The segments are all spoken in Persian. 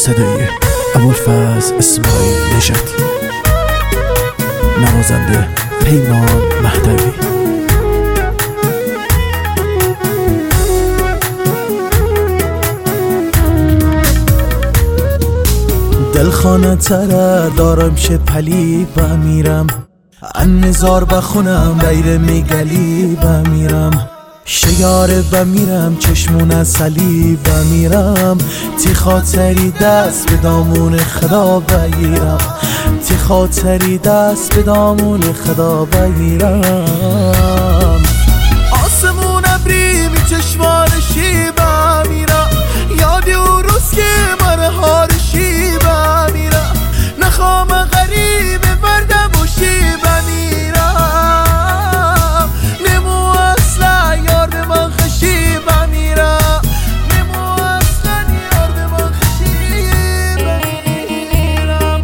صدای ابوالفضل اسماعیل نژاد، نوازنده پیمان مهدوی. دلخانه تره دارم شه پلی بمیرم، انزار بخونم دیر میگلی بمیرم، شیاره بمیرم چشمون سلی بمیرم، تی خاطری دست به دامون خدا بگیرم، تی خاطری دست به دامون خدا بگیرم. آسمون ابری می چشمانشی بمیرم، یادی اون روز که من هارشی بمیرم، نخوام غریب بردم بوشی بمیرم، نمو اصلا یار به من خشی بمیرم، نمو اصلا یار به من خشی بمیرم.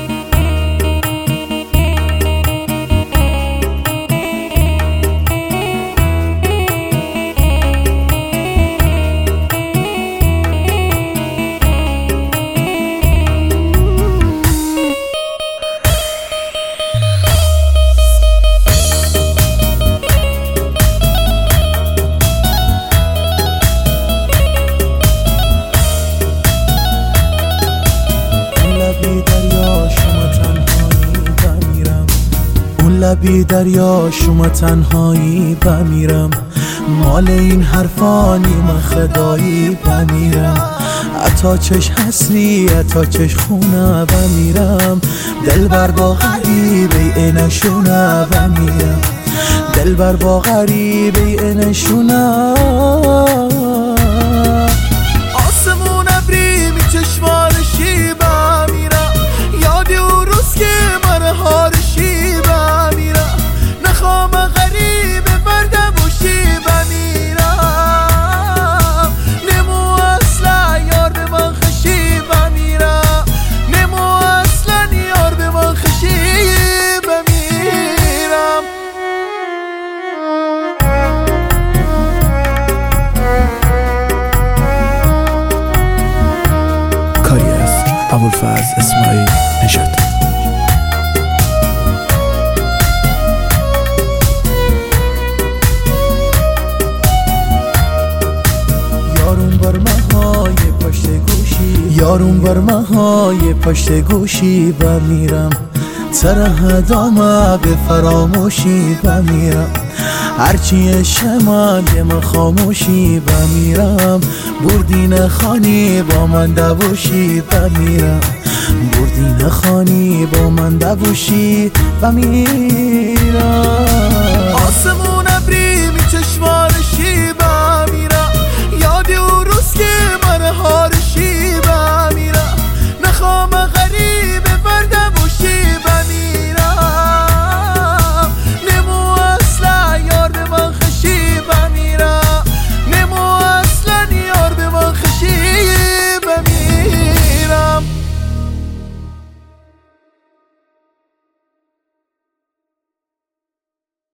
لبی دریا شما تنهایی بمیرم، مال این حرفانی من خدایی بمیرم، عطا چش حسری عطا چش خونه بمیرم، دل بر با غریبه اینشونه بمیرم، دل بر با غریبه اینشونه. آسمون ابری می چشمانشی بمیرم، یادی اون روز که من هارشی بمیرم، نخوام غریب بردم بوشی بمیرم، نمو اصلا یار به من خشی بمیرم، نمو اصلا یار به من خشی بمیرم. کاری از ابوالفضل اسماعیل نژاد. یارون بر ماهای پشت گوشی بمیرم، تره دامه به فراموشی بمیرم، هرچی شمال من خاموشی بمیرم، بردین خانی با من دوشی بمیرم، بردین خانی با من دوشی بمیرم.